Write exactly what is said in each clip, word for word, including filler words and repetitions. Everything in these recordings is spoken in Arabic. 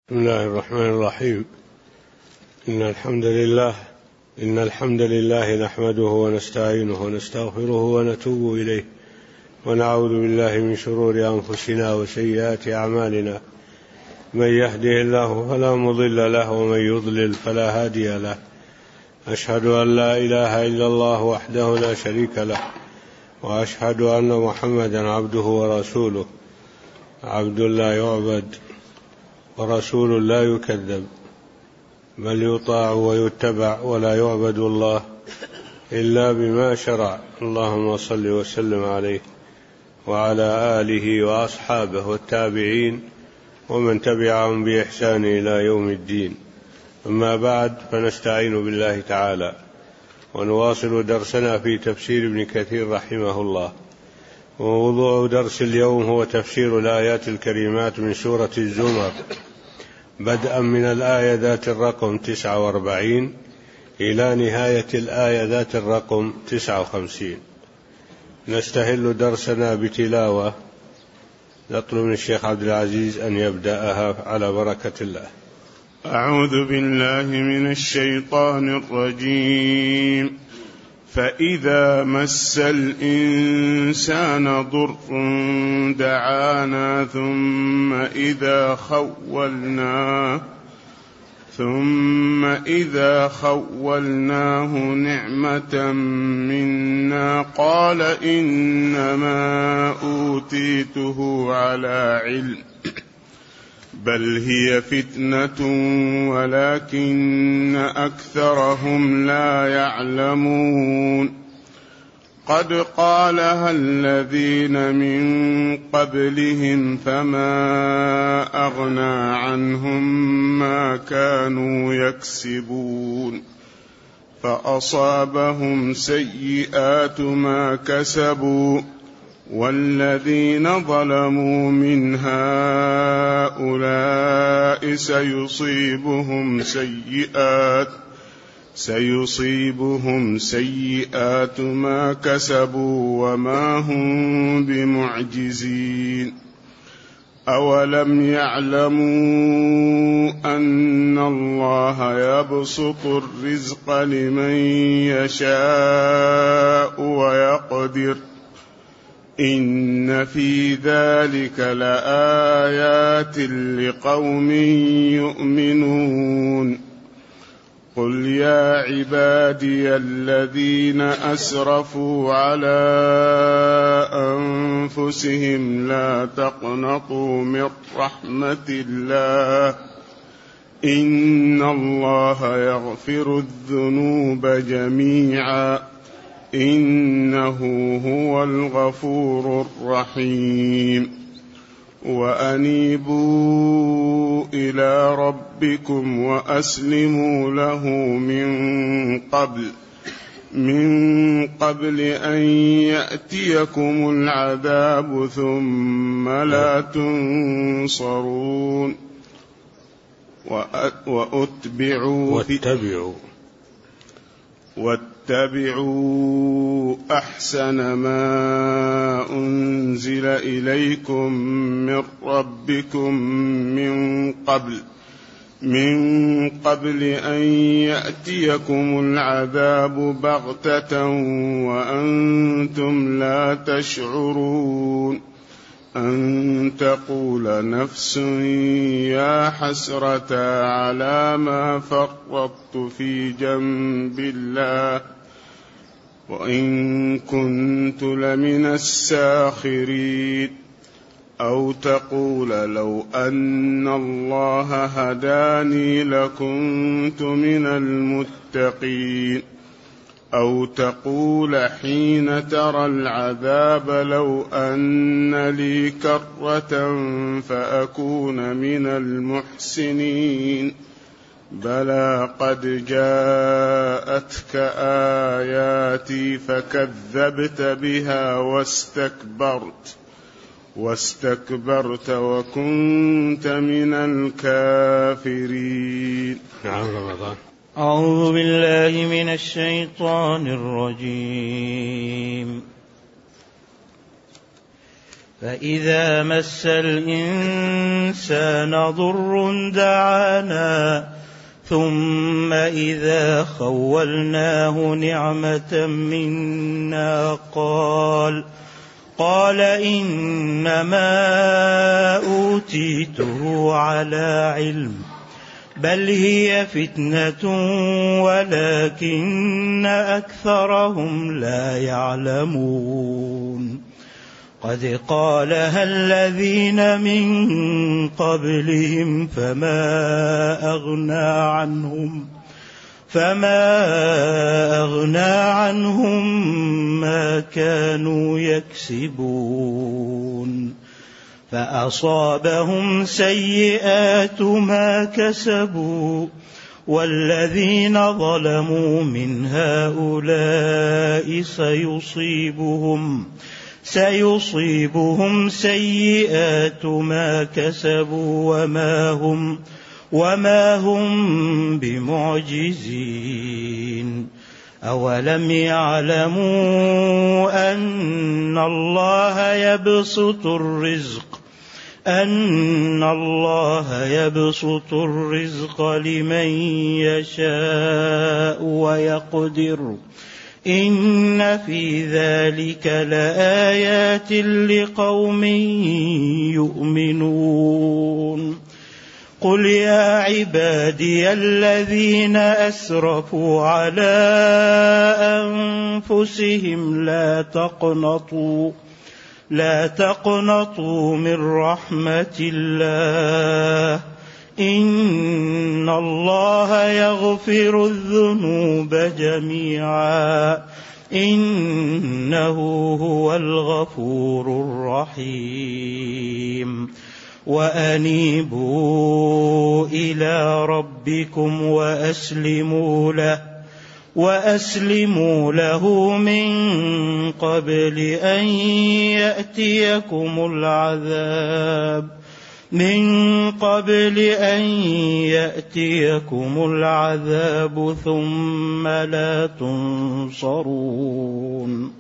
بسم الله الرحمن الرحيم. إن الحمد لله إن الحمد لله نحمده ونستعينه ونستغفره ونتوب إليه ونعوذ بالله من شرور أنفسنا وسيئات أعمالنا. من يهده الله فلا مضل له ومن يضلل فلا هادي له. أشهد أن لا إله إلا الله وحده لا شريك له، وأشهد أن محمدا عبده ورسوله، عبد لا يعبد ورسول لا يكذب، بل يطاع ويتبع ولا يعبد الله إلا بما شرع. اللهم صل وسلم عليه وعلى آله وأصحابه والتابعين ومن تبعهم بإحسان إلى يوم الدين. أما بعد، فنستعين بالله تعالى ونواصل درسنا في تفسير ابن كثير رحمه الله. وموضوع درس اليوم هو تفسير الآيات الكريمات من سورة الزمر، بدءا من الآية ذات الرقم تسعة وأربعين إلى نهاية الآية ذات الرقم تسعة وخمسين. نستهل درسنا بتلاوة. نطلب من الشيخ عبد العزيز أن يبدأها على بركة الله. أعوذ بالله من الشيطان الرجيم. فإذا مس الإنسان ضر دعانا ثم إذا خولناه ثم إذا خولناه نعمة منا قال إنما أوتيته على علم بل هي فتنة ولكن أكثرهم لا يعلمون. قد قالها الذين من قبلهم فما أغنى عنهم ما كانوا يكسبون، فأصابهم سيئات ما كسبوا والذين ظلموا من هؤلاء سيصيبهم سيئات سيصيبهم سيئات ما كسبوا وما هم بمعجزين. أولم يعلموا أن الله يبسط الرزق لمن يشاء ويقدر إن في ذلك لآيات لقوم يؤمنون. قل يا عبادي الذين أسرفوا على أنفسهم لا تقنطوا من رحمة الله إن الله يغفر الذنوب جميعا إنه هو الغفور الرحيم. وأنيبوا إلى ربكم وأسلموا له من قبل من قبل أن يأتيكم العذاب ثم لا تنصرون. وأتبعوا واتبعوا واتبعوا أحسن ما أنزل إليكم من ربكم من قبل من قبل أن يأتيكم العذاب بغتة وأنتم لا تشعرون. أن تقول نفس يا حسرة على ما فرطت في جنب الله وإن كنت لمن الساخرين. أو تقول لو أن الله هداني لكنت من المتقين. أو تقول حين ترى العذاب لو أن لي كرة فأكون من المحسنين. بلى قد جاءتك آياتي فكذبت بها واستكبرت واستكبرت وكنت من الكافرين. نعم رمضان. أعوذ بالله من الشيطان الرجيم. فإذا مس الإنسان ضر دعانا ثم إذا خولناه نعمة منا قال قال إنما أوتيته على علم بل هي فتنة ولكن أكثرهم لا يعلمون قد قالها الذين من قبلهم فما أغنى عنهم فما أغنى عنهم ما كانوا يكسبون فأصابهم سيئات ما كسبوا والذين ظلموا من هؤلاء سيصيبهم سيصيبهم سيئات ما كسبوا وما هم وما هم بمعجزين أولم يعلموا أن الله يبسط الرزق أن الله يبسط الرزق لمن يشاء ويقدر إن في ذلك لآيات لقوم يؤمنون قل يا عبادي الذين أسرفوا على أنفسهم لا تقنطوا لا تقنطوا من رحمة الله إن الله يغفر الذنوب جميعا إنه هو الغفور الرحيم وأنيبوا إلى ربكم وأسلموا له وأسلموا له من قبل أن يأتيكم العذاب من قبل أن يأتيكم العذاب ثم لا تنصرون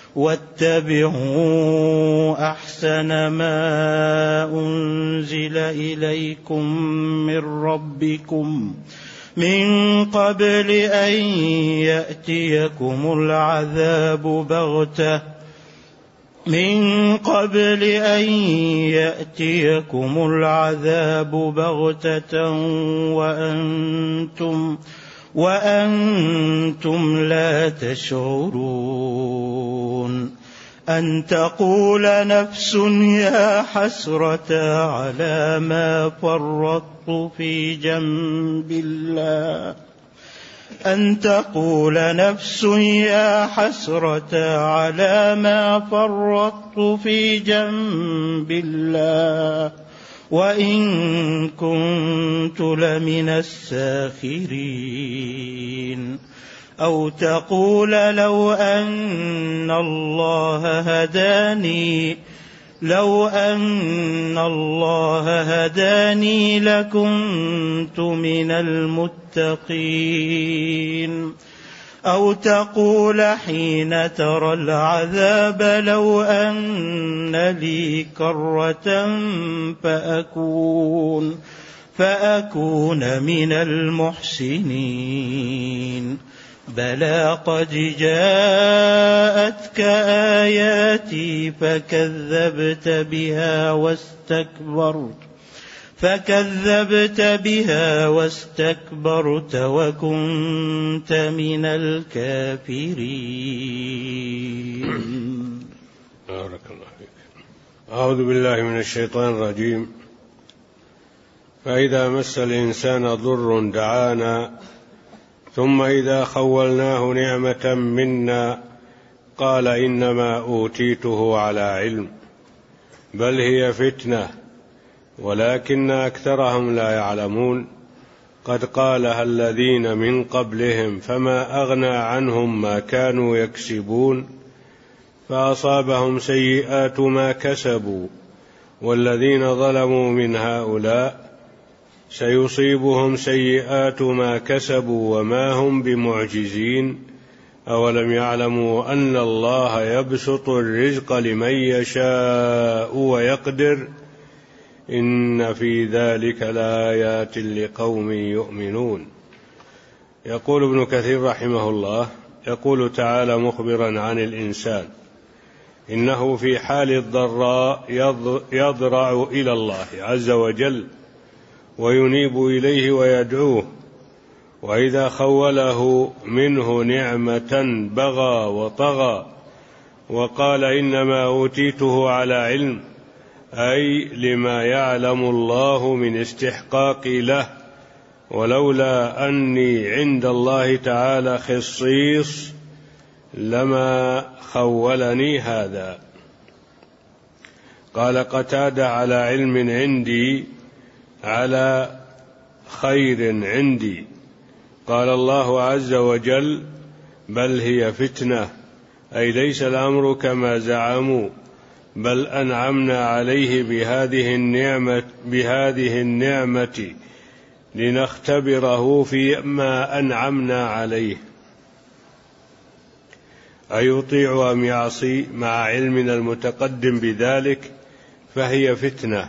واتبعوا أحسن ما أنزل إليكم من ربكم من قبل أن يأتيكم العذاب بغتة من قبل أن يأتيكم العذاب بغتة وأنتم وأنتم لا تشعرون أن تقول نفس يا حسرة على ما فرطت في جنب الله أن تقول نفس يا حسرة على ما فرطت في جنب الله وإن كنت لمن الساخرين أو تقول لو أن الله هداني لو أن الله هداني لكنت من المتقين أو تقول حين ترى العذاب لو أن لي كرة فأكون فأكون من المحسنين بلى قد جاءتك آياتي فكذبت بها واستكبرت فكذبت بها واستكبرت وكنت من الكافرين. بارك الله فيك. أعوذ بالله من الشيطان الرجيم. فإذا مس الإنسان ضر دعانا ثم إذا خولناه نعمة منا قال إنما أوتيته على علم بل هي فتنة ولكن أكثرهم لا يعلمون قد قالها الذين من قبلهم فما أغنى عنهم ما كانوا يكسبون فأصابهم سيئات ما كسبوا والذين ظلموا من هؤلاء سيصيبهم سيئات ما كسبوا وما هم بمعجزين أولم يعلموا أن الله يبسط الرزق لمن يشاء ويقدر إن في ذلك لآيات لقوم يؤمنون. يقول ابن كثير رحمه الله: يقول تعالى مخبرا عن الإنسان إنه في حال الضراء يضرع إلى الله عز وجل وينيب إليه ويدعوه، وإذا خوله منه نعمة بغى وطغى وقال إنما أوتيته على علم، أي لما يعلم الله من استحقاقي له، ولولا أني عند الله تعالى خصيص لما خولني هذا. قال قتادة: على علم عندي، على خير عندي. قال الله عز وجل: بل هي فتنة، أي ليس الأمر كما زعموا، بل أنعمنا عليه بهذه النعمة, بهذه النعمة لنختبره فيما أنعمنا عليه، أيطيع أم يعصي، مع علمنا المتقدم بذلك، فهي فتنة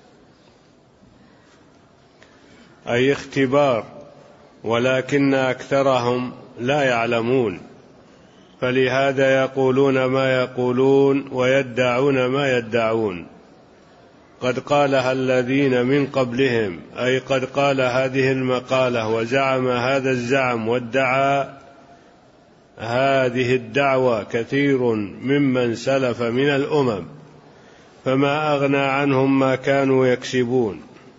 أي اختبار، ولكن أكثرهم لا يعلمون، فلهذا يقولون ما يقولون ويدعون ما يدعون. قد قالها الذين من قبلهم، أي قد قال هذه المقالة وزعم هذا الزعم وادعى هذه الدعوة كثير ممن سلف من الأمم، فما أغنى عنهم ما كانوا يكسبون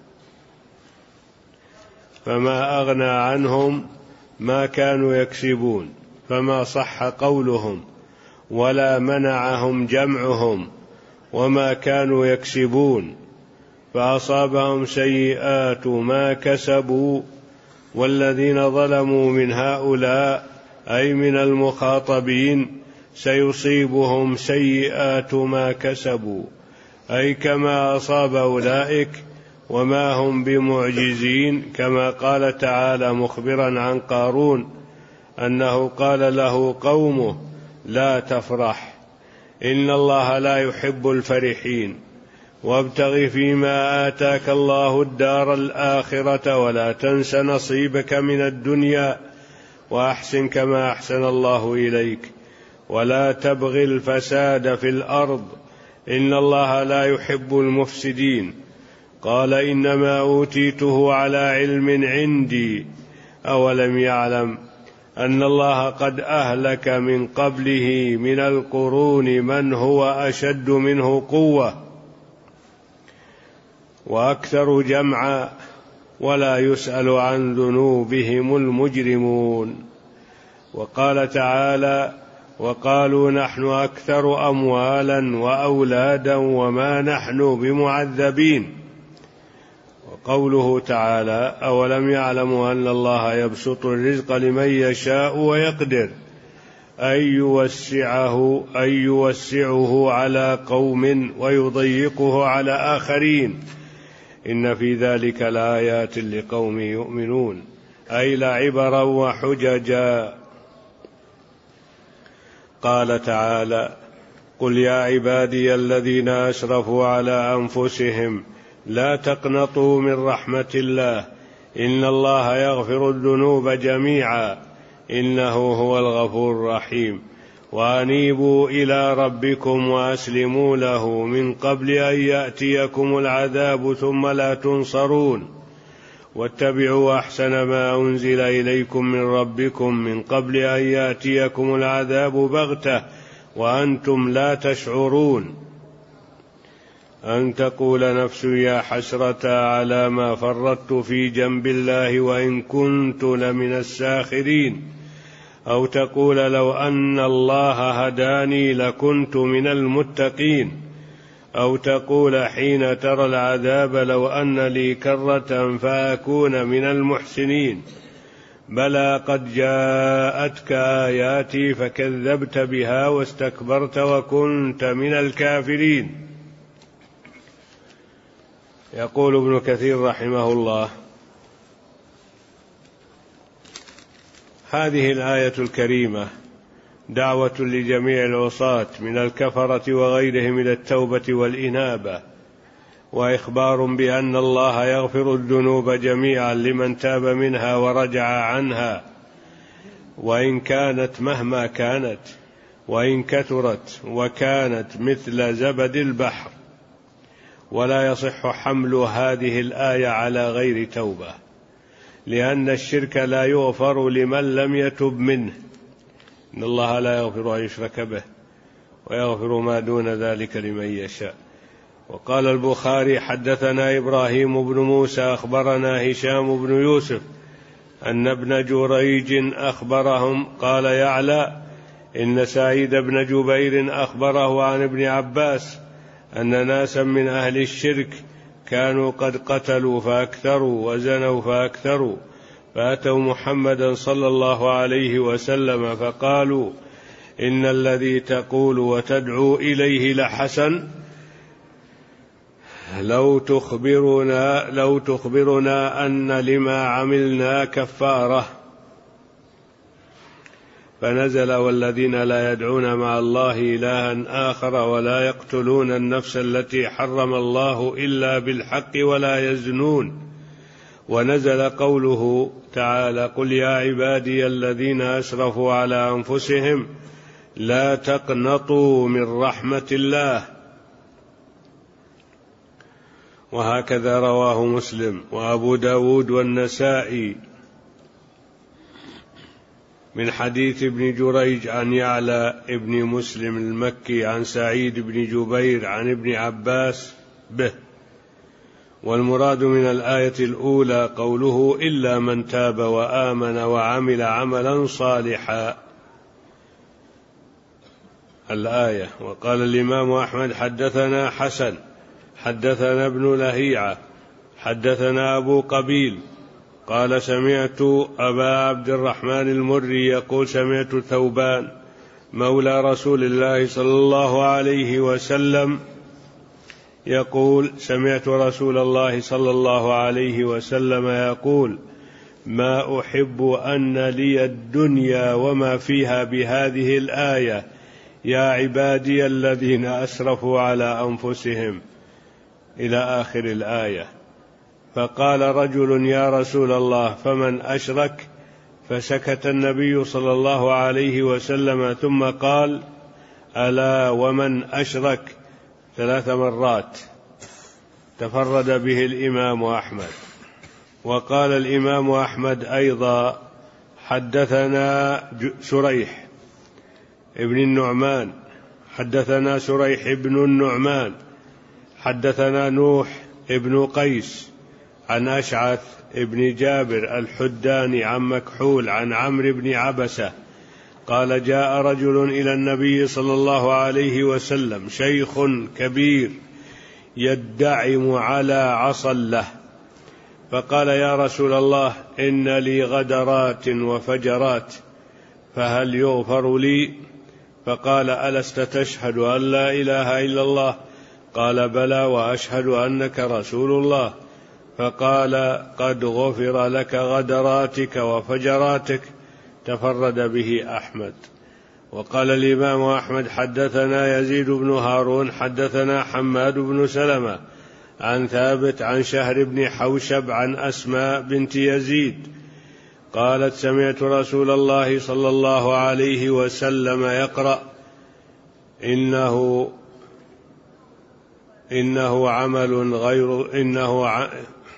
فما أغنى عنهم ما كانوا يكسبون فما صح قولهم ولا منعهم جمعهم وما كانوا يكسبون، فأصابهم سيئات ما كسبوا، والذين ظلموا من هؤلاء أي من المخاطبين سيصيبهم سيئات ما كسبوا، أي كما أصاب أولئك، وما هم بمعجزين، كما قال تعالى مخبرا عن قارون أنه قال له قومه: لا تفرح إن الله لا يحب الفرحين، وابتغ فيما آتاك الله الدار الآخرة ولا تنس نصيبك من الدنيا وأحسن كما أحسن الله إليك ولا تبغ الفساد في الأرض إن الله لا يحب المفسدين. قال: إنما أوتيته على علم عندي، أولم يعلم أن الله قد أهلك من قبله من القرون من هو أشد منه قوة وأكثر جمعا ولا يسأل عن ذنوبهم المجرمون. وقال تعالى: وقالوا نحن أكثر أموالا وأولادا وما نحن بمعذبين. وقوله تعالى: أولم يعلموا أن الله يبسط الرزق لمن يشاء ويقدر، أن يوسعه, أن يوسعه على قوم ويضيقه على آخرين، إن في ذلك لآيات لقوم يؤمنون، أي لعبرا وحججا. قال تعالى: قل يا عبادي الذين أسرفوا على أنفسهم لا تقنطوا من رحمة الله إن الله يغفر الذنوب جميعا إنه هو الغفور الرحيم، وأنيبوا إلى ربكم وأسلموا له من قبل أن يأتيكم العذاب ثم لا تنصرون، واتبعوا أحسن ما أنزل إليكم من ربكم من قبل أن يأتيكم العذاب بغتة وأنتم لا تشعرون، أن تقول نفس يا حسرة على ما فرطت في جنب الله وإن كنت لمن الساخرين، أو تقول لو أن الله هداني لكنت من المتقين، أو تقول حين ترى العذاب لو أن لي كرة فأكون من المحسنين. بلى قد جاءتك آياتي فكذبت بها واستكبرت وكنت من الكافرين. يقول ابن كثير رحمه الله: هذه الآية الكريمة دعوة لجميع العصاة من الكفرة وغيرهم إلى التوبة والإنابة، وإخبار بأن الله يغفر الذنوب جميعا لمن تاب منها ورجع عنها، وإن كانت مهما كانت، وإن كثرت وكانت مثل زبد البحر. ولا يصح حمل هذه الآية على غير توبة، لأن الشرك لا يغفر لمن لم يتب منه، إن الله لا يغفر أن يشرك به ويغفر ما دون ذلك لمن يشاء. وقال البخاري: حدثنا إبراهيم بن موسى أخبرنا هشام بن يوسف أن ابن جريج أخبرهم قال يعلى إن سعيد بن جبير أخبره عن ابن عباس أن ناسا من أهل الشرك كانوا قد قتلوا فأكثروا وزنوا فأكثروا، فأتوا محمدا صلى الله عليه وسلم فقالوا: إن الذي تقول وتدعو إليه لحسن، لو تخبرنا, لو تخبرنا أن لما عملنا كفارة. فنزل: والذين لا يدعون مع الله إلها آخر ولا يقتلون النفس التي حرم الله إلا بالحق ولا يزنون. ونزل قوله تعالى: قل يا عبادي الذين أسرفوا على أنفسهم لا تقنطوا من رحمة الله. وهكذا رواه مسلم وأبو داود والنسائي من حديث ابن جريج عن يعلى ابن مسلم المكي عن سعيد بن جبير عن ابن عباس به. والمراد من الآية الأولى قوله: إلا من تاب وآمن وعمل عملا صالحا، الآية. وقال الإمام أحمد: حدثنا حسن حدثنا ابن لهيعة حدثنا أبو قبيل قال: سمعت أبا عبد الرحمن المري يقول: سمعت ثوبان مولى رسول الله صلى الله عليه وسلم يقول: سمعت رسول الله صلى الله عليه وسلم يقول: ما أحب أن لي الدنيا وما فيها بهذه الآية، يا عبادي الذين أسرفوا على أنفسهم، إلى آخر الآية. فقال رجل: يا رسول الله فمن أشرك؟ فسكت النبي صلى الله عليه وسلم ثم قال: ألا ومن أشرك، ثلاث مرات. تفرد به الإمام أحمد. وقال الإمام أحمد أيضا: حدثنا سريح ابن النعمان حدثنا سريح ابن النعمان حدثنا نوح ابن قيس عن أشعث ابن جابر الحداني عن مكحول عن عمرو بن عبسة قال: جاء رجل إلى النبي صلى الله عليه وسلم شيخ كبير يدعم على عصا له، فقال: يا رسول الله إن لي غدرات وفجرات، فهل يغفر لي؟ فقال: ألست تشهد أن لا إله إلا الله؟ قال: بلى وأشهد أنك رسول الله. فقال: قد غفر لك غدراتك وفجراتك. تفرد به أحمد. وقال الإمام أحمد: حدثنا يزيد بن هارون حدثنا حماد بن سلمة عن ثابت عن شهر بن حوشب عن أسماء بنت يزيد قالت: سمعت رسول الله صلى الله عليه وسلم يقرأ: إنه إنه عمل غير إنه ع...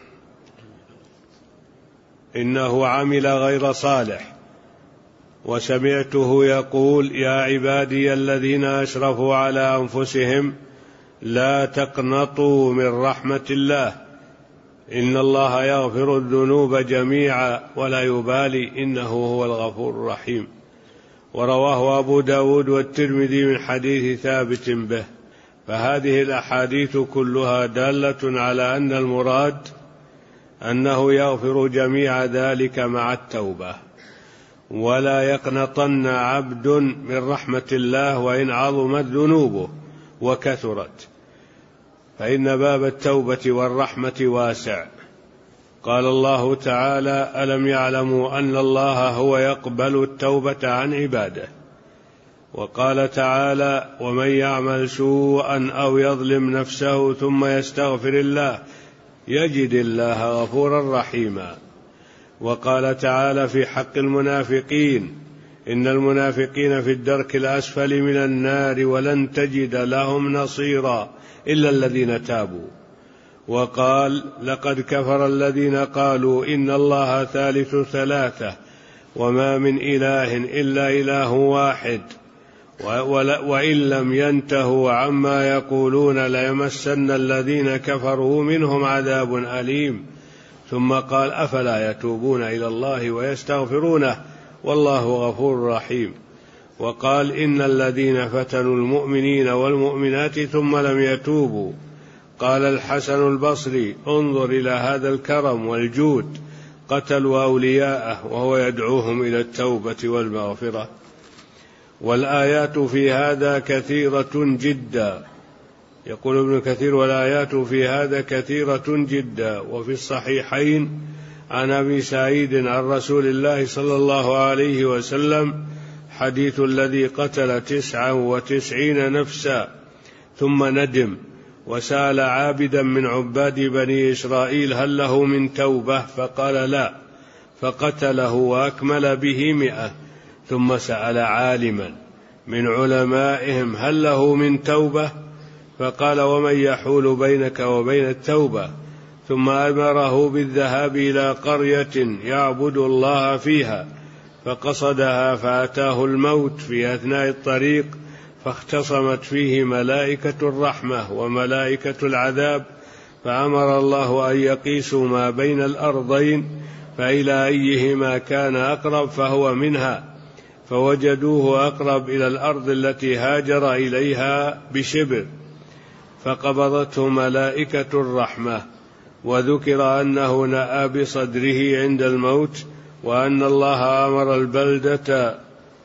إنه عمل غير صالح. وسمعته يقول: يا عبادي الذين أسرفوا على أنفسهم لا تقنطوا من رحمة الله، إن الله يغفر الذنوب جميعا ولا يبالي إنه هو الغفور الرحيم. ورواه أبو داود والترمذي من حديث ثابت به. فهذه الأحاديث كلها دالة على أن المراد أنه يغفر جميع ذلك مع التوبة، ولا يقنطن عبد من رحمة الله وإن عظمت ذنوبه وكثرت، فإن باب التوبة والرحمة واسع. قال الله تعالى: ألم يعلموا أن الله هو يقبل التوبة عن عباده. وقال تعالى: ومن يعمل سوءا أو يظلم نفسه ثم يستغفر الله يجد الله غفورا رحيما. وقال تعالى في حق المنافقين: إن المنافقين في الدرك الأسفل من النار ولن تجد لهم نصيرا إلا الذين تابوا. وقال: لقد كفر الذين قالوا إن الله ثالث ثلاثة وما من إله إلا إله واحد وإن لم ينتهوا عما يقولون ليمسن الذين كفروا منهم عذاب أليم. ثم قال: أفلا يتوبون إلى الله ويستغفرونه والله غفور رحيم. وقال: إن الذين فتنوا المؤمنين والمؤمنات ثم لم يتوبوا. قال الحسن البصري: انظر إلى هذا الكرم والجود، قتلوا أولياءه وهو يدعوهم إلى التوبة والمغفرة. والآيات في هذا كثيرة جدا. يقول ابن كثير: والآيات في هذا كثيرة جدا. وفي الصحيحين عن أبي سعيد عن رسول الله صلى الله عليه وسلم حديث الذي قتل تسعا وتسعين نفسا ثم ندم وسأل عابدا من عباد بني إسرائيل: هل له من توبة؟ فقال: لا، فقتله وأكمل به مئة. ثم سأل عالما من علمائهم: هل له من توبة؟ فقال: ومن يحول بينك وبين التوبة؟ ثم أمره بالذهاب إلى قرية يعبد الله فيها، فقصدها فأتاه الموت في أثناء الطريق، فاختصمت فيه ملائكة الرحمة وملائكة العذاب، فأمر الله أن يقيسوا ما بين الأرضين فإلى أيهما كان أقرب فهو منها، فوجدوه أقرب إلى الأرض التي هاجر إليها بشبر، فقبضته ملائكة الرحمة. وذكر أنه نأى بصدره عند الموت، وأن الله أمر البلدة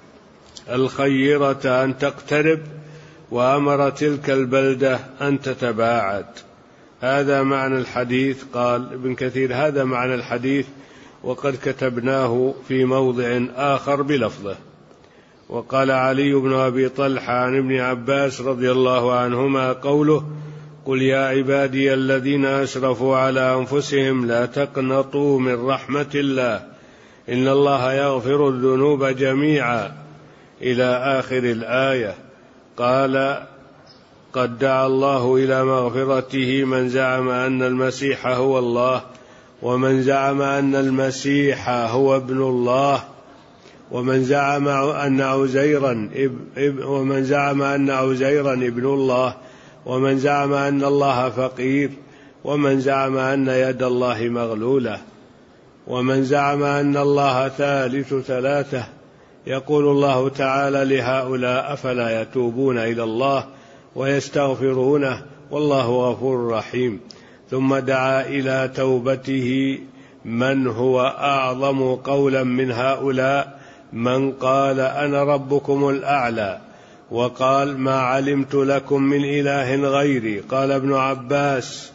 الخيرة أن تقترب، وأمر تلك البلدة أن تتباعد. هذا معنى الحديث. قال ابن كثير: هذا معنى الحديث، وقد كتبناه في موضع آخر بلفظه. وقال علي بن أبي طلحة عن ابن عباس رضي الله عنهما قوله: قل يا عبادي الذين أسرفوا على أنفسهم لا تقنطوا من رحمة الله إن الله يغفر الذنوب جميعا، إلى آخر الآية. قال: قد دعا الله إلى مغفرته من زعم أن المسيح هو الله، ومن زعم أن المسيح هو ابن الله، ومن زعم أن عزيرا ومن زعم أن عزيرا ابن الله، ومن زعم أن الله فقير، ومن زعم أن يد الله مغلولة، ومن زعم أن الله ثالث ثلاثة. يقول الله تعالى لهؤلاء: أفلا يتوبون إلى الله ويستغفرونه والله غفور رحيم. ثم دعا إلى توبته من هو أعظم قولا من هؤلاء: من قال أنا ربكم الأعلى، وقال: ما علمت لكم من إله غيري. قال ابن عباس: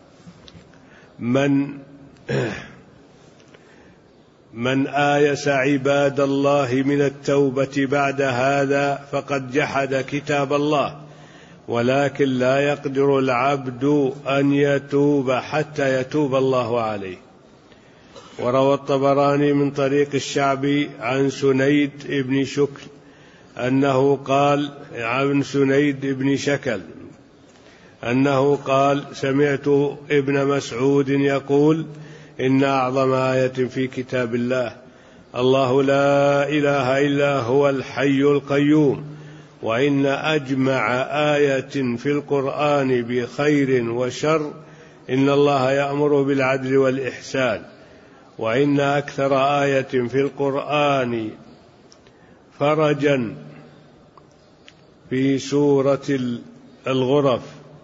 من من آيس عباد الله من التوبة بعد هذا فقد جحد كتاب الله، ولكن لا يقدر العبد أن يتوب حتى يتوب الله عليه. وروى الطبراني من طريق الشعبي عن سنيد بن شكل أنه قال عن سنيد بن شكل أنه قال: سمعت ابن مسعود يقول: إن أعظم آية في كتاب الله الله لا إله إلا هو الحي القيوم، وإن أجمع آية في القرآن بخير وشر إن الله يأمر بالعدل والإحسان، وإن أكثر آية في القرآن فرجا في سورة الغرف: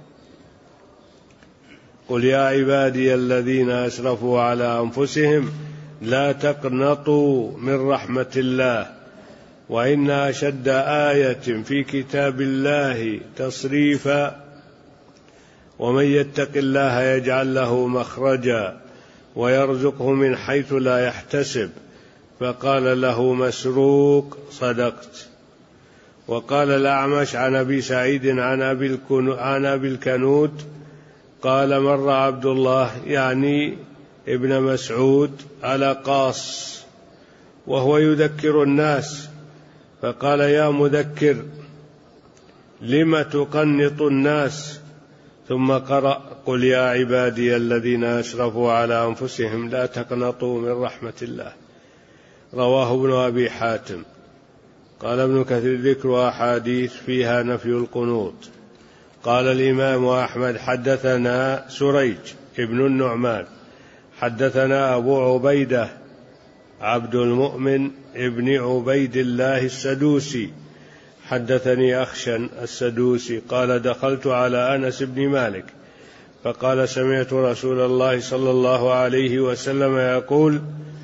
قل يا عبادي الذين أسرفوا على أنفسهم لا تقنطوا من رحمة الله، وإن أشد آية في كتاب الله تصريفا: ومن يتق الله يجعل له مخرجا ويرزقه من حيث لا يحتسب. فقال له مسروق: صدقت. وقال الأعمش عن أبي سعيد عن أبي, عن أبي الكنود قال مر عبد الله يعني ابن مسعود على قاص وهو يذكر الناس فقال يا مذكر لم تقنط الناس ثم قرأ قل يا عبادي الذين أسرفوا على أنفسهم لا تقنطوا من رحمة الله. رواه ابن أبي حاتم. قال ابن كثير ذكر أحاديث فيها نفي القنوط. قال الإمام أحمد حدثنا سريج ابن النعمان حدثنا أبو عبيدة عبد المؤمن ابن عبيد الله السدوسي حدثني أخشن السدوسي قال دخلت على أنس بن مالك فقال سمعت رسول الله صلى الله عليه وسلم يقول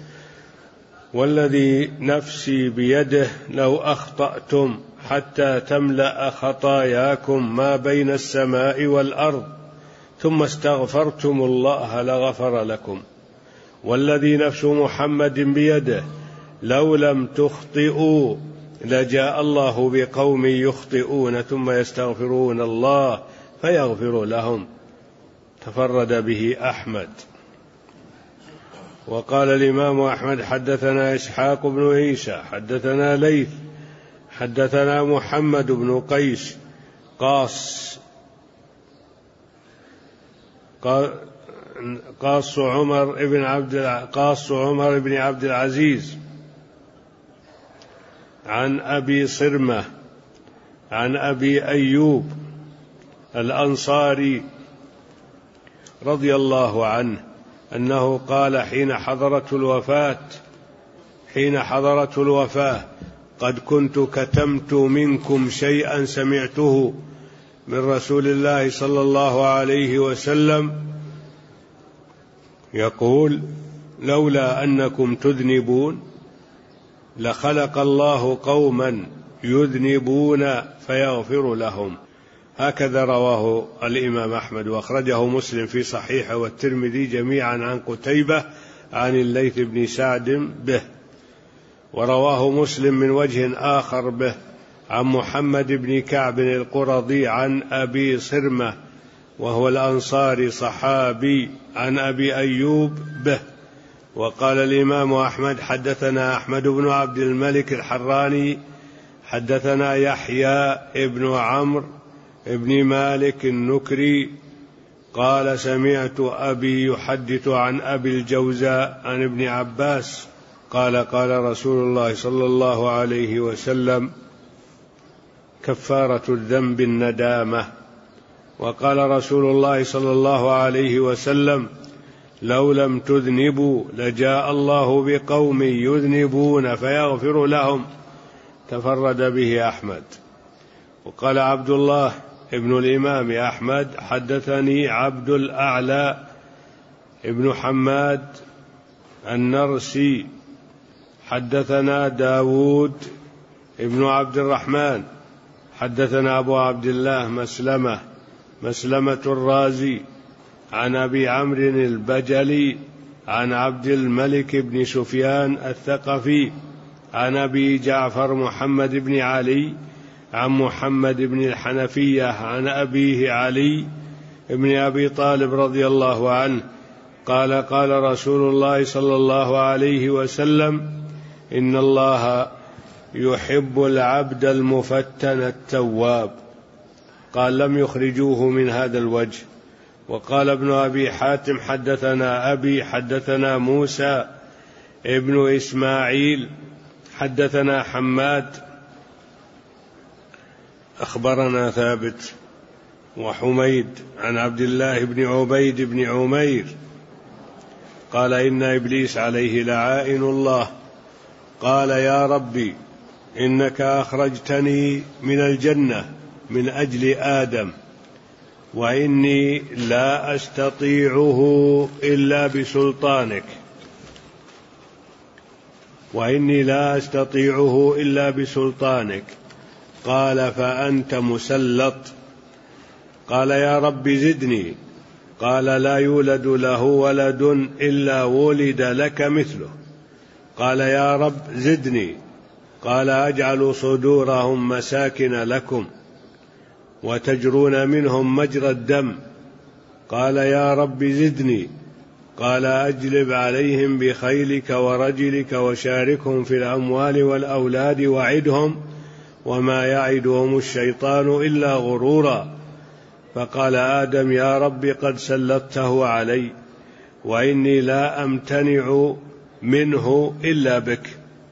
والذي نفسي بيده لو أخطأتم حتى تملأ خطاياكم ما بين السماء والأرض ثم استغفرتم الله لغفر لكم والذي نفس محمد بيده لو لم تخطئوا لجاء الله بقوم يخطئون ثم يستغفرون الله فيغفر لهم. تفرد به أحمد. وقال الإمام أحمد حدثنا إسحاق بن عيسى حدثنا ليث حدثنا محمد بن قيس قاص قاص عمر بن عبد قاص عمر بن عبد العزيز عن أبي صرمة عن أبي أيوب الأنصاري رضي الله عنه أنه قال حين حضرت الوفاة حين حضرت الوفاة قد كنت كتمت منكم شيئا سمعته من رسول الله صلى الله عليه وسلم يقول لولا أنكم تذنبون لخلق الله قوما يذنبون فيغفر لهم. هكذا رواه الإمام أحمد وأخرجه مسلم في صحيحه والترمذي جميعا عن قتيبة عن الليث بن سعد به. ورواه مسلم من وجه آخر به عن محمد بن كعب القرظي عن أبي صرمة وهو الأنصاري صحابي عن أبي أيوب به. وقال الإمام أحمد حدثنا أحمد بن عبد الملك الحراني حدثنا يحيى ابن عمرو ابن مالك النكري قال سمعت أبي يحدث عن أبي الجوزاء عن ابن عباس قال قال رسول الله صلى الله عليه وسلم كفارة الذنب الندامة. وقال رسول الله صلى الله عليه وسلم لو لم تذنبوا لجاء الله بقوم يذنبون فيغفر لهم. تفرد به أحمد. وقال عبد الله ابن الإمام أحمد حدثني عبد الأعلى ابن حماد النرسي حدثنا داود ابن عبد الرحمن حدثنا أبو عبد الله مسلمة مسلمة الرازي عن أبي عمرو البجلي عن عبد الملك بن سفيان الثقفي عن أبي جعفر محمد بن علي عن محمد بن الحنفية عن أبيه علي بن أبي طالب رضي الله عنه قال قال رسول الله صلى الله عليه وسلم إن الله يحب العبد المفتن التواب. قال لم يخرجوه من هذا الوجه. وقال ابن أبي حاتم حدثنا أبي حدثنا موسى ابن إسماعيل حدثنا حماد أخبرنا ثابت وحميد عن عبد الله بن عبيد بن عمير قال إن إبليس عليه لعائن الله قال يا ربي إنك أخرجتني من الجنة من أجل آدم وإني لا أستطيعه إلا بسلطانك وإني لا أستطيعه إلا بسلطانك قال فأنت مسلط. قال يا رب زدني قال لا يولد له ولد إلا ولد لك مثله. قال يا رب زدني قال أجعل صدورهم مساكن لكم وتجرون منهم مجرى الدم. قال يا رب زدني. قال أجلب عليهم بخيلك ورجلك وشاركهم في الأموال والأولاد وعدهم وما يعدهم الشيطان إلا غرورا. فقال آدم يا رب قد سلطته علي وإني لا أمتنع منه إلا بك.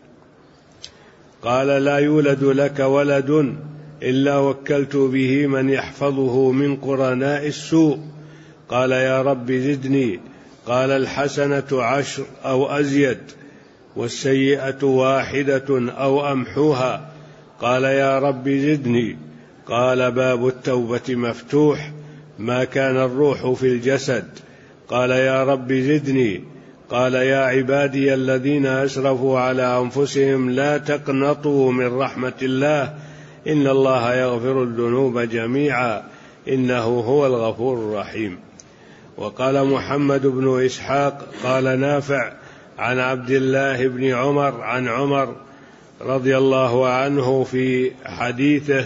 قال لا يولد لك ولد إلا وكلت به من يحفظه من قرناء السوء. قال يا رب زدني. قال الحسنة عشر أو أزيد والسيئة واحدة أو أمحوها. قال يا رب زدني. قال باب التوبة مفتوح ما كان الروح في الجسد. قال يا رب زدني. قال يا عبادي الذين أسرفوا على أنفسهم لا تقنطوا من رحمة الله إن الله يغفر الذنوب جميعا إنه هو الغفور الرحيم. وقال محمد بن إسحاق قال نافع عن عبد الله بن عمر عن عمر رضي الله عنه في حديثه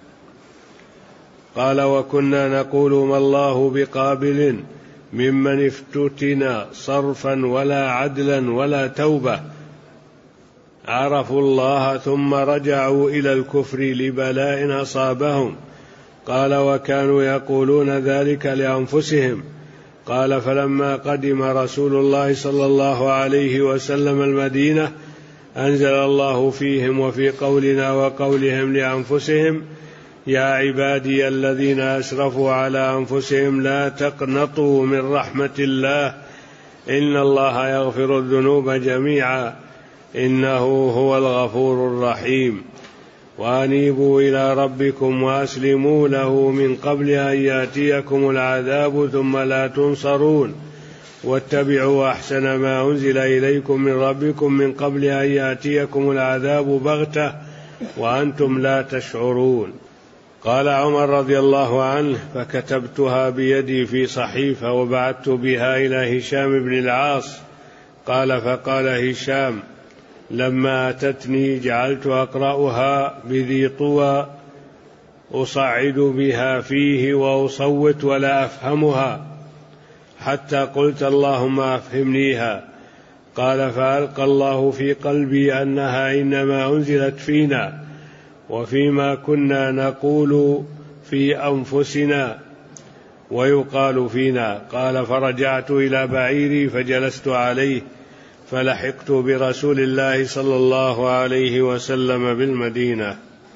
قال وكنا نقول ما الله بقابل ممن افتتن صرفا ولا عدلا ولا توبة عرفوا الله ثم رجعوا إلى الكفر لبلاء أصابهم. قال وكانوا يقولون ذلك لأنفسهم. قال فلما قدم رسول الله صلى الله عليه وسلم المدينة أنزل الله فيهم وفي قولنا وقولهم لأنفسهم يا عبادي الذين أسرفوا على أنفسهم لا تقنطوا من رحمة الله إن الله يغفر الذنوب جميعا إنه هو الغفور الرحيم. وأنيبوا إلى ربكم وأسلموا له من قبل أن يأتيكم العذاب ثم لا تنصرون واتبعوا أحسن ما أنزل إليكم من ربكم من قبل أن يأتيكم العذاب بغتة وأنتم لا تشعرون. قال عمر رضي الله عنه فكتبتها بيدي في صحيفة وبعثت بها إلى هشام بن العاص. قال فقال هشام لما أتتني جعلت أقرأها بذي طوى أصعد بها فيه وأصوت ولا أفهمها حتى قلت اللهم أفهمنيها. قال فألقى الله في قلبي أنها إنما أنزلت فينا وفيما كنا نقول في أنفسنا ويقال فينا. قال فرجعت إلى بعيري فجلست عليه فلحقت برسول الله صلى الله عليه وسلم بالمدينة.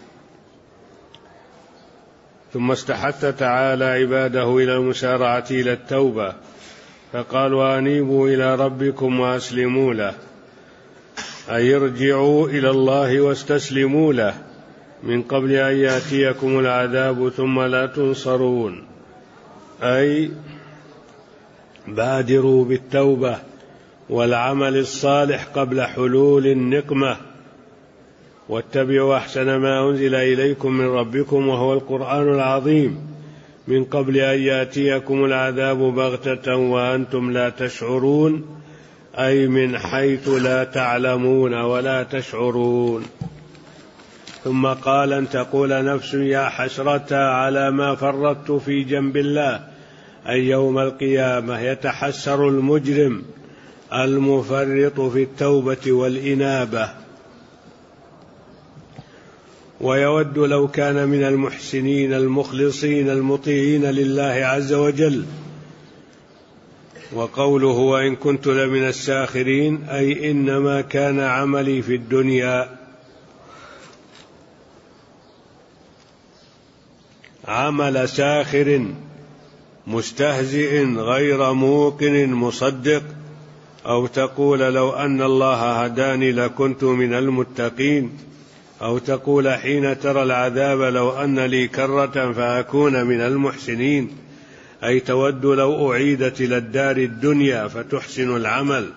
ثم استحث تعالى عباده إلى المسارعة إلى التوبة فقال وأنيبوا إلى ربكم وأسلموا له أي ارجعوا إلى الله واستسلموا له من قبل أن يأتيكم العذاب ثم لا تنصرون أي بادروا بالتوبة والعمل الصالح قبل حلول النقمة واتبعوا أحسن ما أنزل إليكم من ربكم وهو القرآن العظيم من قبل أن يأتيكم العذاب بغتة وأنتم لا تشعرون أي من حيث لا تعلمون ولا تشعرون. ثم قال أن تقول نفس يا حسرة على ما فرطت في جنب الله أي يوم القيامة يتحسر المجرم المفرط في التوبة والإنابة ويود لو كان من المحسنين المخلصين المطيعين لله عز وجل. وقوله وإن كنت لمن الساخرين أي إنما كان عملي في الدنيا عمل ساخر مستهزئ غير موقن مصدق. أو تقول لو أن الله هداني لكنت من المتقين. أو تقول حين ترى العذاب لو أن لي كرة فأكون من المحسنين أي تود لو أعيدت إلى الدار الدنيا فتحسن العمل.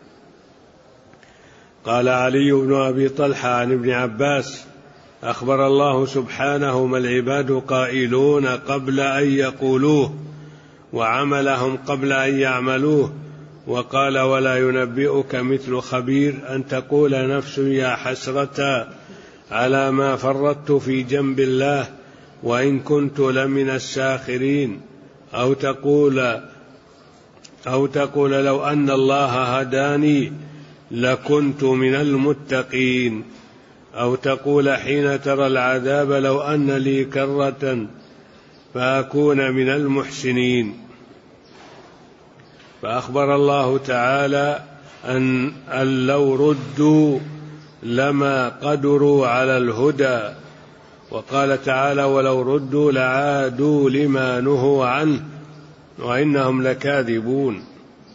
قال علي بن أبي طلحة عن ابن عباس أخبر الله سبحانه ما العباد قائلون قبل أن يقولوه وعملهم قبل أن يعملوه. وقال ولا ينبئك مثل خبير أن تقول نفس يا حسرة على ما فرطت في جنب الله وإن كنت لمن الساخرين، أو تقول أو تقول لو أن الله هداني لكنت من المتقين، أو تقول حين ترى العذاب لو أن لي كرة فأكون من المحسنين. فأخبر الله تعالى أن, أن لو ردوا لما قدروا على الهدى، وقال تعالى ولو ردوا لعادوا لما نهوا عنه وإنهم لكاذبون.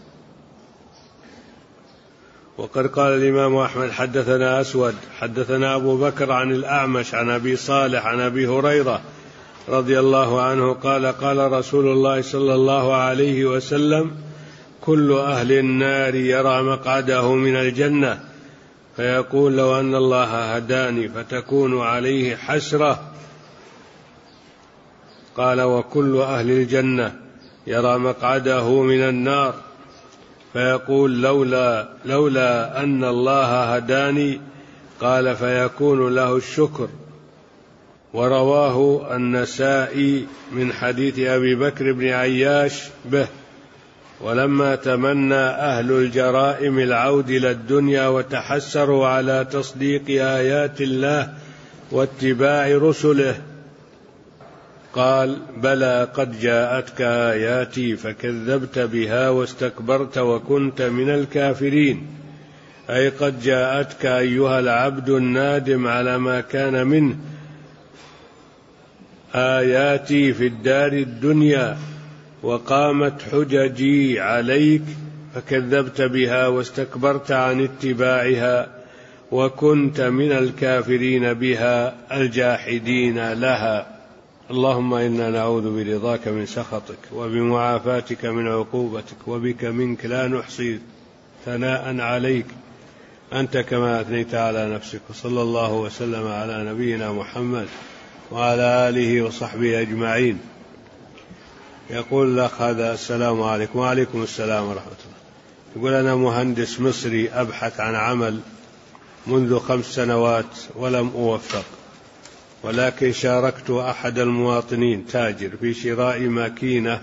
وقد قال الإمام أحمد حدثنا أسود حدثنا أبو بكر عن الأعمش عن أبي صالح عن أبي هريرة رضي الله عنه قال قال رسول الله صلى الله عليه وسلم كل أهل النار يرى مقعده من الجنة فيقول لو أن الله هداني، فتكون عليه حسرة. قال وكل أهل الجنة يرى مقعده من النار فيقول لولا, لولا أن الله هداني، قال فيكون له الشكر. ورواه النسائي من حديث أبي بكر بن عياش به. ولما تمنى أهل الجرائم العود إلى الدنيا وتحسروا على تصديق آيات الله واتباع رسله، قال بلى قد جاءتك آياتي فكذبت بها واستكبرت وكنت من الكافرين، أي قد جاءتك أيها العبد النادم على ما كان منه آياتي في الدار الدنيا وقامت حججي عليك فكذبت بها واستكبرت عن اتباعها وكنت من الكافرين بها الجاحدين لها. اللهم إنا نعوذ برضاك من سخطك وبمعافاتك من عقوبتك وبك منك لا نحصي ثناء عليك أنت كما أثنيت على نفسك. وصلى الله وسلم على نبينا محمد وعلى آله وصحبه أجمعين. يقول الأخ هذا السلام عليكم. وعليكم السلام ورحمة الله. يقول أنا مهندس مصري أبحث عن عمل منذ خمس سنوات ولم أوفق، ولكن شاركت أحد المواطنين تاجر في شراء ماكينة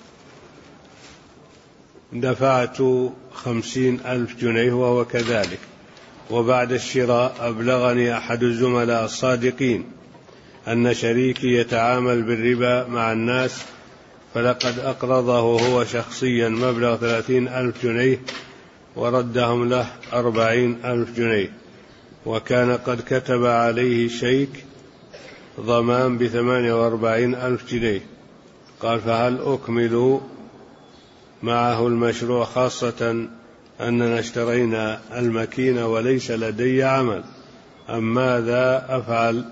دفعت خمسين ألف جنيه وهو كذلك، وبعد الشراء أبلغني أحد الزملاء الصادقين أن شريكي يتعامل بالربا مع الناس، فلقد أقرضه هو شخصيا مبلغ ثلاثين ألف جنيه وردهم له أربعين ألف جنيه، وكان قد كتب عليه شيك ضمان بثمانية وأربعين ألف جنيه. قال فهل أكمل معه المشروع، خاصة أننا اشترينا الماكينة وليس لدي عمل، أم ماذا أفعل؟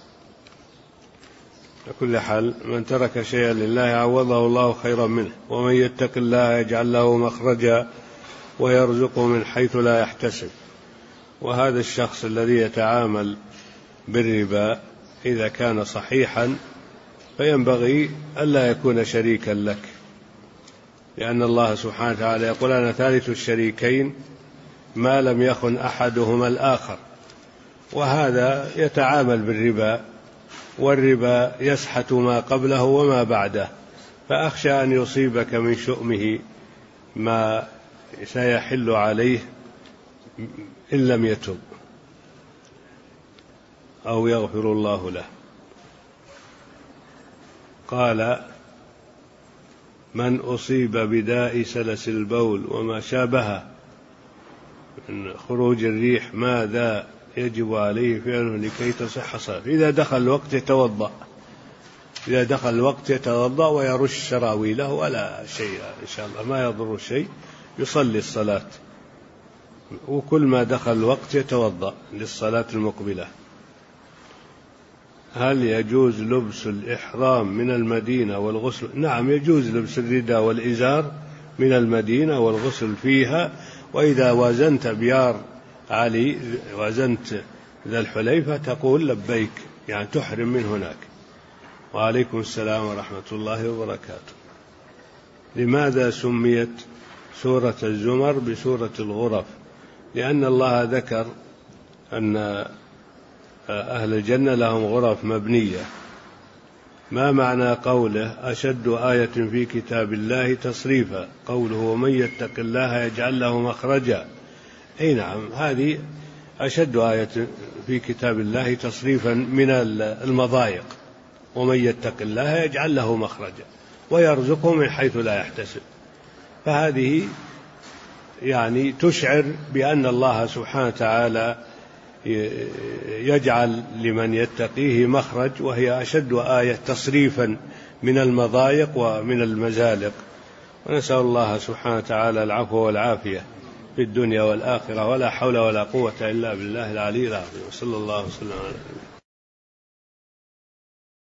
كل حال من ترك شيئا لله عوضه الله خيرا منه، ومن يتق الله يجعل له مخرجا ويرزقه من حيث لا يحتسب. وهذا الشخص الذي يتعامل بالربا إذا كان صحيحا فينبغي ألا يكون شريكا لك، لأن الله سبحانه وتعالى يقول أنا ثالث الشريكين ما لم يخن أحدهما الآخر. وهذا يتعامل بالربا، والربا يسحت ما قبله وما بعده، فأخشى أن يصيبك من شؤمه ما سيحل عليه إن لم يتب أو يغفر الله له. قال من أصيب بداء سلس البول وما شابهه من خروج الريح ماذا يجب عليه فعله لكي تصح صلاته؟ إذا دخل الوقت يتوضأ، إذا دخل الوقت يتوضأ ويرش سراويله ولا شيء إن شاء الله ما يضر شيء، يصلي الصلاة، وكل ما دخل الوقت يتوضأ للصلاة المقبلة. هل يجوز لبس الإحرام من المدينة والغسل؟ نعم يجوز لبس الرداء والإزار من المدينة والغسل فيها. وإذا وازنت بيار علي وازنت ذا الحليفة تقول لبيك، يعني تحرم من هناك. وعليكم السلام ورحمة الله وبركاته. لماذا سميت سورة الزمر بسورة الغرف؟ لأن الله ذكر أن أهل الجنة لهم غرف مبنية. ما معنى قوله أشد آية في كتاب الله تصريفا؟ قوله ومن يتق الله يجعل له مخرجا. أي نعم، هذه أشد آية في كتاب الله تصريفا من المضايق. ومن يتق الله يجعل له مخرجا ويرزقه من حيث لا يحتسب. فهذه يعني تشعر بأن الله سبحانه وتعالى يجعل لمن يتقيه مخرج، وهي أشد آية تصريفا من المضايق ومن المزالق. ونسأل الله سبحانه وتعالى العفو والعافية في الدنيا والآخرة، ولا حول ولا قوة إلا بالله العلي العظيم. وصلى الله وسلم على نبينا.